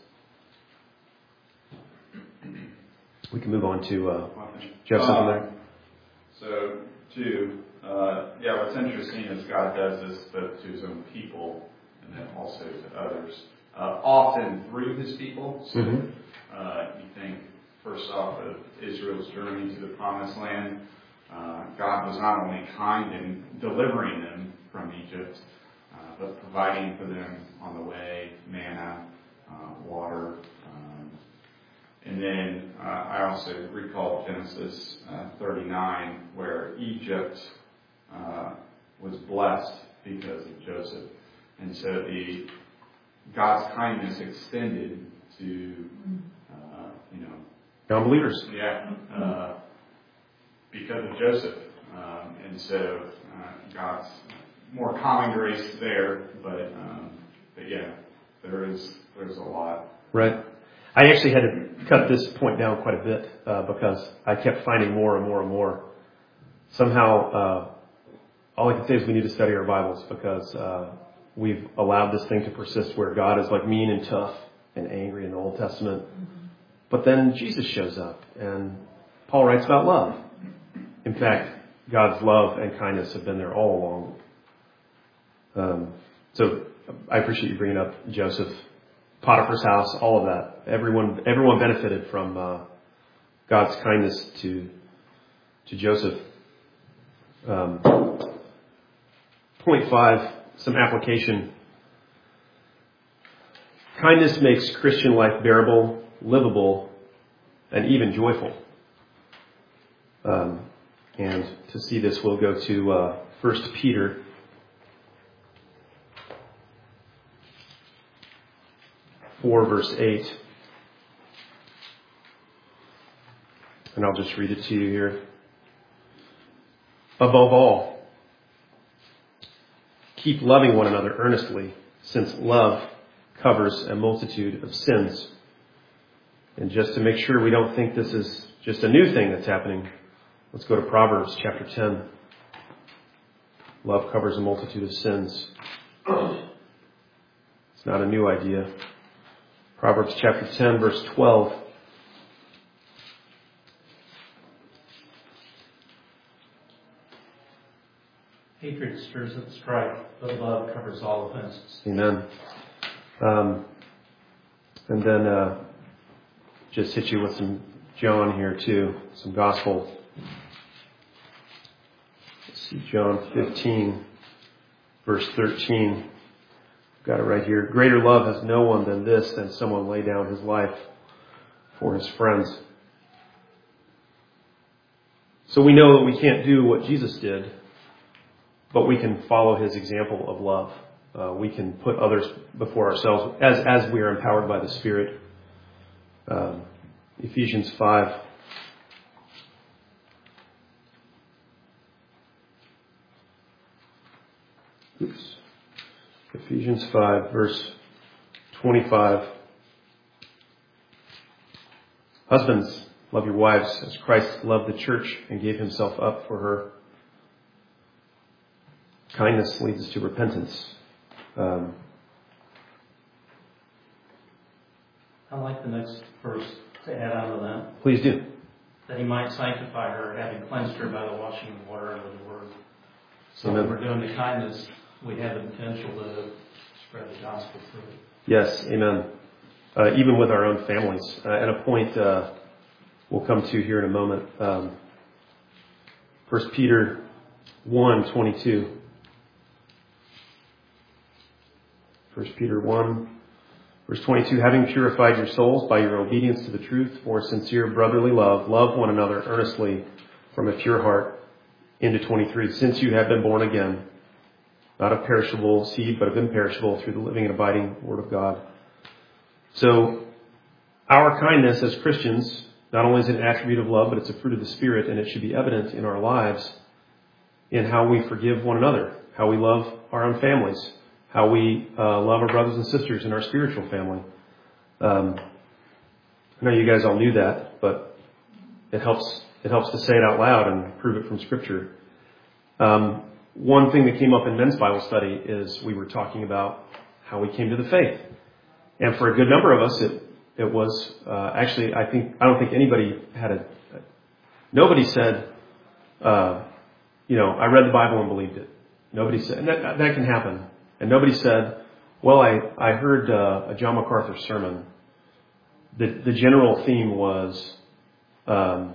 We can move on to uh, Jeff, something there. Um, so, two, uh, yeah, what's interesting is God does this both to His own people and then also to others, uh, often through His people. So, Mm-hmm. uh, you think first off of Israel's journey to the Promised Land. Uh, God was not only kind in delivering them from Egypt, uh, but providing for them on the way manna, uh, water. Um, and then uh, I also recall Genesis uh, thirty-nine, where Egypt uh, was blessed because of Joseph. And so the God's kindness extended to, uh, you know, Non-believers. yeah, uh, because of Joseph. Um, and so uh, God's more common grace there, but um, but yeah, there is there's a lot. Right. I actually had to cut this point down quite a bit uh, because I kept finding more and more and more. Somehow, uh, all I can say is we need to study our Bibles because uh, we've allowed this thing to persist where God is like mean and tough and angry in the Old Testament. Mm-hmm. But then Jesus shows up and Paul writes about love. In fact, God's love and kindness have been there all along. Um, so I appreciate you bringing up Joseph, Potiphar's house, all of that. Everyone, everyone benefited from uh, God's kindness to to Joseph. Um, point five, some application. Kindness makes Christian life bearable, livable, and even joyful. Um, and to see this, we'll go to uh, First Peter. four, verse eight. And I'll just read it to you here. Above all, keep loving one another earnestly, since love covers a multitude of sins. And just to make sure we don't think this is just a new thing that's happening, let's go to Proverbs chapter ten. Love covers a multitude of sins. It's not a new idea. Proverbs chapter ten, verse twelve. Hatred stirs up strife, but love covers all offenses. Amen. Um, and then uh, just hit you with some John here too, some gospel. Let's see, John fifteen, verse thirteen. Got it right here. Greater love has no one than this, than someone lay down his life for his friends. So we know that we can't do what Jesus did, but we can follow His example of love. Uh, we can put others before ourselves as as we are empowered by the Spirit. Um, Ephesians five. Oops. Ephesians five, verse twenty-five. Husbands, love your wives as Christ loved the church and gave Himself up for her. Kindness leads us to repentance. Um, I like the next verse to add on to that. please do. That He might sanctify her, having cleansed her by the washing of water and of the word. So Amen. when we're doing the kindness, we have the potential to spread the gospel through it. Yes, amen. Uh, even with our own families. Uh, at a point uh, we'll come to here in a moment. Um, First Peter one twenty-two. First Peter one, verse twenty-two. Having purified your souls by your obedience to the truth for sincere brotherly love, love one another earnestly from a pure heart. Into twenty-three. Since you have been born again, not of perishable seed, but of imperishable, through the living and abiding Word of God. So, our kindness as Christians, not only is it an attribute of love, but it's a fruit of the Spirit, and it should be evident in our lives in how we forgive one another, how we love our own families, how we uh, love our brothers and sisters in our spiritual family. Um, I know you guys all knew that, but it helps it helps to say it out loud and prove it from Scripture. Um, one thing that came up in men's Bible study is we were talking about how we came to the faith. And for a good number of us, it it was uh, actually, I think, I don't think anybody had a, nobody said, uh, you know, I read the Bible and believed it. Nobody said, and that, that can happen. And nobody said, well, I, I heard uh, a John MacArthur sermon. The, the general theme was um,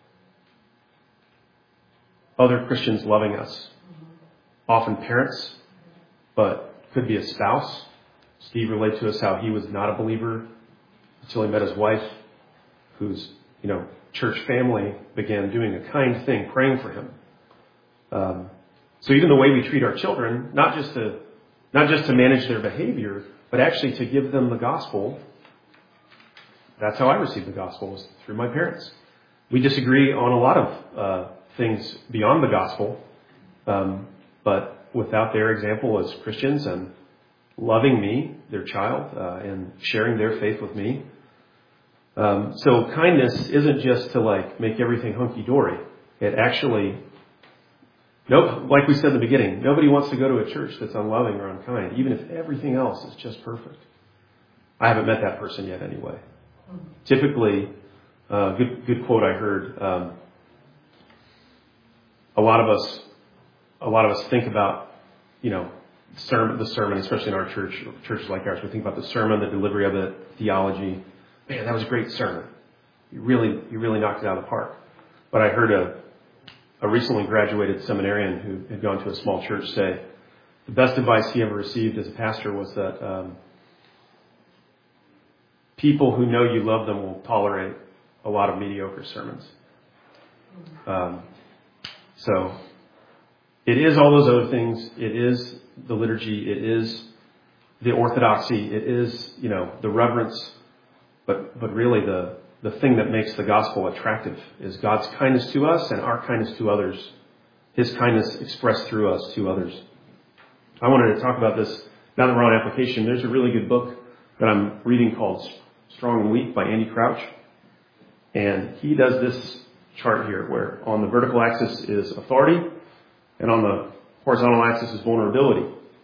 other Christians loving us. Often parents, but could be a spouse. Steve relayed to us how he was not a believer until he met his wife, whose, you know, church family began doing a kind thing, praying for him. Um, so even the way we treat our children, not just to not just to manage their behavior, but actually to give them the gospel. That's how I received the gospel, was through my parents. We disagree on a lot of uh, things beyond the gospel, um, but without their example as Christians and loving me, their child, uh, and sharing their faith with me. Um, so kindness isn't just to like make everything hunky-dory. It actually, no, like we said in the beginning, nobody wants to go to a church that's unloving or unkind, even if everything else is just perfect. I haven't met that person yet anyway. Typically, uh, good good quote I heard, um, a lot of us, a lot of us think about, you know, sermon, the sermon, especially in our church, churches like ours, we think about the sermon, the delivery of it, theology. Man, that was a great sermon. You really, you really knocked it out of the park. But I heard a, a recently graduated seminarian who had gone to a small church say the best advice he ever received as a pastor was that um, people who know you love them will tolerate a lot of mediocre sermons. Um, so it is all those other things. It is the liturgy. It is the orthodoxy. It is, you know, the reverence. But but really the, the thing that makes the gospel attractive is God's kindness to us and our kindness to others. His kindness expressed through us to others. I wanted to talk about this now that we're on application. There's a really good book that I'm reading called Strong and Weak by Andy Crouch. And he does this chart here where on the vertical axis is authority and on the horizontal axis is vulnerability.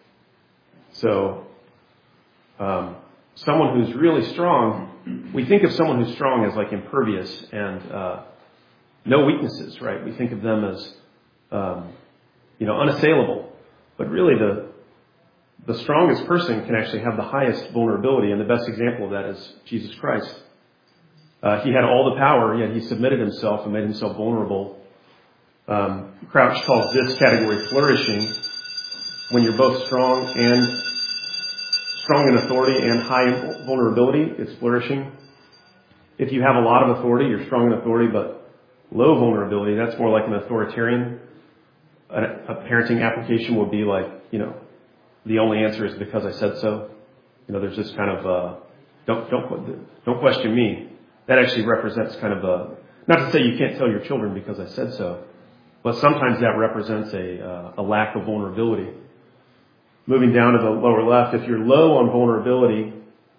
So um, someone who's really strong, we think of someone who's strong as like impervious and uh, no weaknesses, right? We think of them as, um, you know, unassailable. But really the the strongest person can actually have the highest vulnerability, and the best example of that is Jesus Christ. Uh, he had all the power, yet he submitted himself and made himself vulnerable. Um, Crouch calls this category flourishing, when you're both strong and strong in authority and high in vulnerability. It's flourishing. If you have a lot of authority, you're strong in authority, but low vulnerability, that's more like an authoritarian. A, a parenting application would be like, you know, the only answer is because I said so. You know, there's this kind of uh, don't don't don't question me. That actually represents kind of a, not to say you can't tell your children because I said so, but sometimes that represents a uh, a lack of vulnerability. Moving down to the lower left, if you're low on vulnerability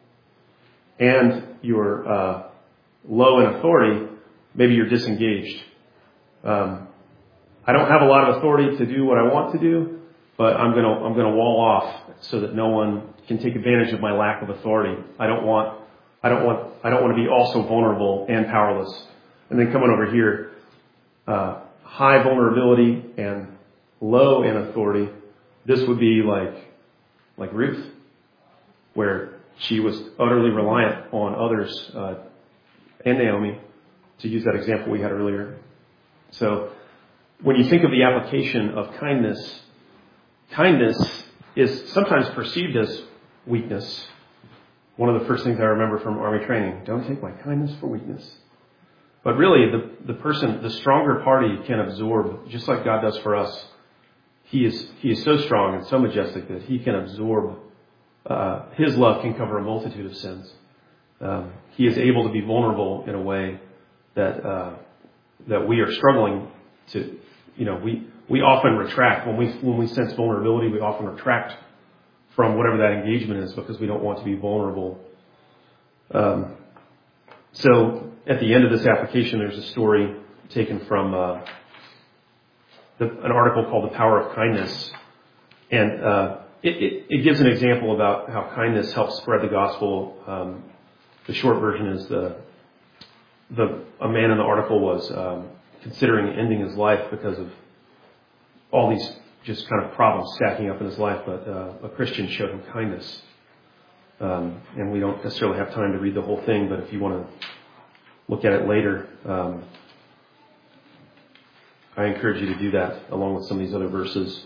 and you're uh, low in authority, maybe you're disengaged. Um, I don't have a lot of authority to do what I want to do, but I'm gonna I'm gonna wall off so that no one can take advantage of my lack of authority. I don't want I don't want I don't want to be also vulnerable and powerless. And then coming over here, uh, high vulnerability and low in authority. This would be like like Ruth, where she was utterly reliant on others, uh, and Naomi, to use that example we had earlier. So when you think of the application of kindness, kindness is sometimes perceived as weakness. One of the first things I remember from Army training, don't take my kindness for weakness. But really, the, the person, the stronger party can absorb, just like God does for us. He is he is so strong and so majestic that he can absorb, uh, his love can cover a multitude of sins. um, He is able to be vulnerable in a way that uh, that we are struggling to. You know, we we often retract when we when we sense vulnerability. We often retract from whatever that engagement is because we don't want to be vulnerable. Um, so at the end of this application, there's a story taken from uh, the, an article called "The Power of Kindness," and uh, it, it, it gives an example about how kindness helps spread the gospel. Um, the short version is the the a man in the article was um, considering ending his life because of all these just kind of problems stacking up in his life, but uh, a Christian showed him kindness. Um, and we don't necessarily have time to read the whole thing, but if you want to look at it later, um, I encourage you to do that along with some of these other verses.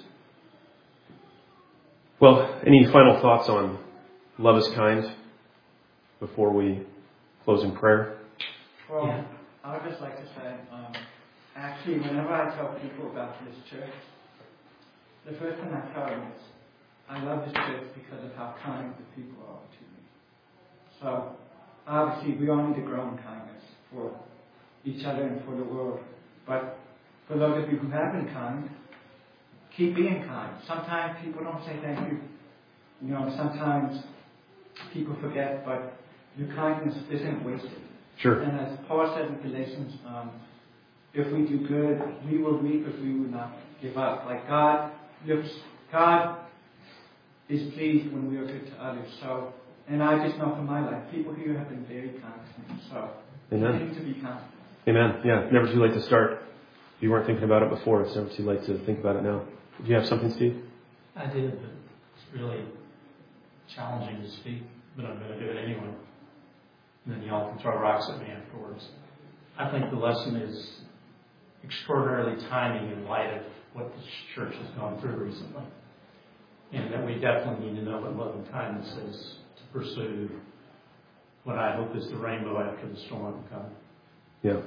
Well, any final thoughts on love is kind before we close in prayer? Well, Yeah. I would just like to say, um, actually, whenever I tell people about this church, the first thing I tell them is, I love this church because of how kind the people are to me. So, obviously, we all need to grow in kindness for each other and for the world. But for those of you who have been kind, keep being kind. Sometimes people don't say thank you. You know, sometimes people forget, but your kindness isn't wasted. Sure. And as Paul said in Galatians, um, if we do good, we will reap if we will not give up. Like God looks, God is pleased when we are good to others. So, and I just know from my life, people here have been very kind to me. So, Amen. continue to be kind. Amen. Yeah, never too late to start. If you weren't thinking about it before, it's never too late to think about it now. Did you have something, Steve? I did, but it's really challenging to speak, but I'm going to do it anyway. And then y'all can throw rocks at me afterwards. I think the lesson is extraordinarily timing in light of what the church has gone through recently. And that we definitely need to know what love and kindness is to pursue what I hope is the rainbow after the storm comes. Yeah.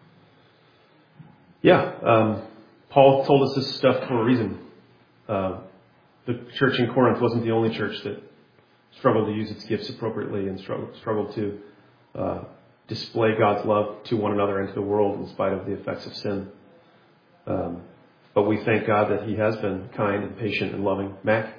Yeah. Um, Paul told us this stuff for a reason. Uh, the church in Corinth wasn't the only church that struggled to use its gifts appropriately and struggled, struggled to uh, display God's love to one another and to the world in spite of the effects of sin. Um, but we thank God that He has been kind and patient and loving. Mac?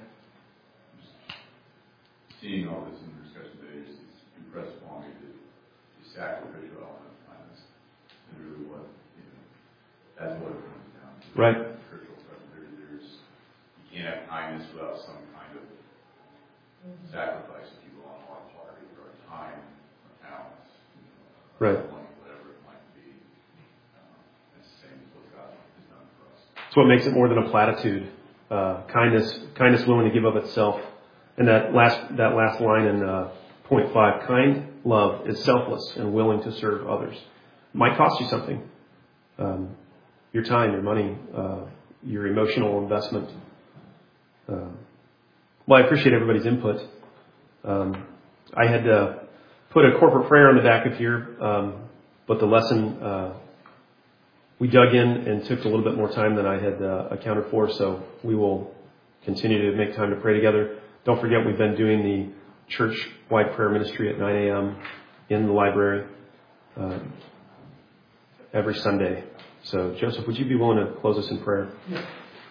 Seeing all this in discussion today is impressed upon me the, the sacrificial element of kindness and really what, you know, that's what it comes down to. Right. There, there's, you can't have kindness without some kind of sacrifice of people on our part, either our time, our talents, you know, right. money, whatever it might be. Um, it's the same as what God has done for us. It's what makes it more than a platitude. Uh, kindness, kindness willing to give of itself. And that last that last line in uh, point five, kind love is selfless and willing to serve others. It might cost you something. Um, your time, your money, uh, your emotional investment. Um, well, I appreciate everybody's input. Um, I had uh, put a corporate prayer on the back of here, um, but the lesson, uh, we dug in and took a little bit more time than I had uh, accounted for, so we will continue to make time to pray together. Don't forget, we've been doing the church-wide prayer ministry at nine a.m. in the library um, every Sunday. So, Joseph, would you be willing to close us in prayer? Yes.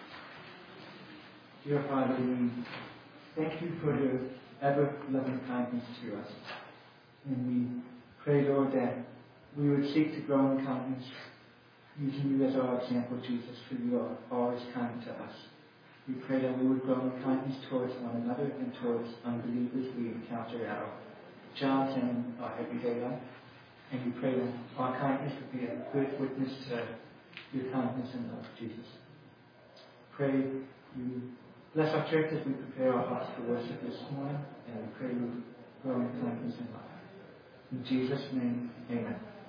Dear Father, we thank you for your ever-loving kindness to us. And we pray, Lord, that we would seek to grow in kindness, using you as our example, Jesus, for you are always kind to us. We pray that we would grow in kindness towards one another and towards unbelievers we encounter our jobs and our everyday life. And we pray that our kindness would be a good witness to your kindness and love, Jesus. Pray you bless our church as we prepare our hearts for worship this morning, and we pray you grow in kindness and love. In Jesus' name, amen.